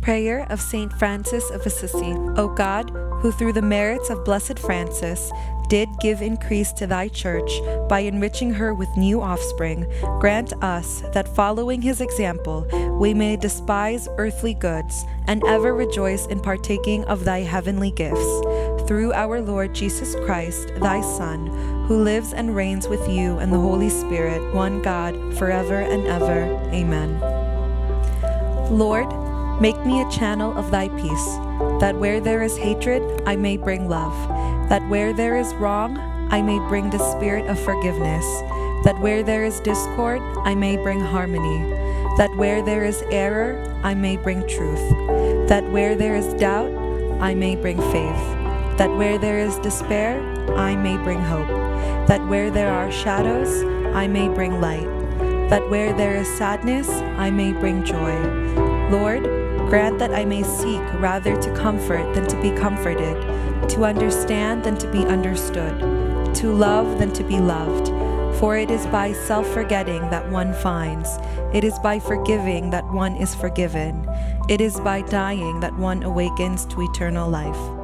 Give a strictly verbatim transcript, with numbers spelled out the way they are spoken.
Prayer of Saint Francis of Assisi. O God, who through the merits of Blessed Francis did give increase to thy Church by enriching her with new offspring, grant us that, following his example, we may despise earthly goods and ever rejoice in partaking of thy heavenly gifts. Through our Lord Jesus Christ, thy Son, who lives and reigns with you and the Holy Spirit, one God, forever and ever. Amen. Lord, make me a channel of thy peace, that where there is hatred, I may bring love, that where there is wrong, I may bring the spirit of forgiveness, that where there is discord, I may bring harmony, that where there is error, I may bring truth, that where there is doubt, I may bring faith, that where there is despair, I may bring hope, that where there are shadows, I may bring light, that where there is sadness, I may bring joy. Lord, grant that I may seek rather to comfort than to be comforted, to understand than to be understood, to love than to be loved. For it is by self-forgetting that one finds, it is by forgiving that one is forgiven, it is by dying that one awakens to eternal life.